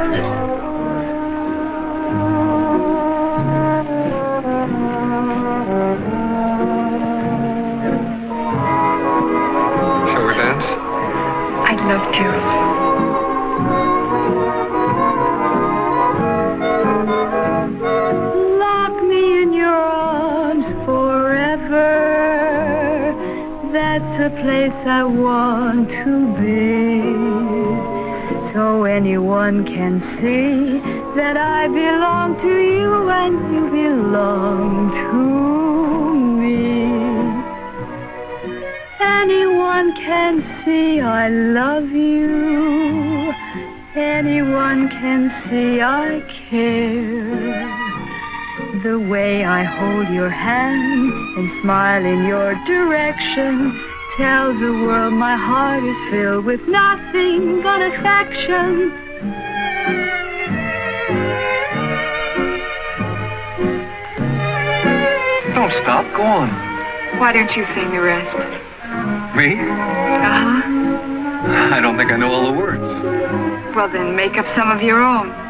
Shall we dance? I'd love to. Lock me in your arms forever. That's a place I want to be. So anyone can see that I belong to you and you belong to me. Anyone can see I love you. Anyone can see I care. The way I hold your hand and smile in your direction tells the world my heart is filled with nothing but affection. Don't stop. Go on. Why don't you sing the rest? Me? Uh-huh. I don't think I know all the words. Well, then make up some of your own.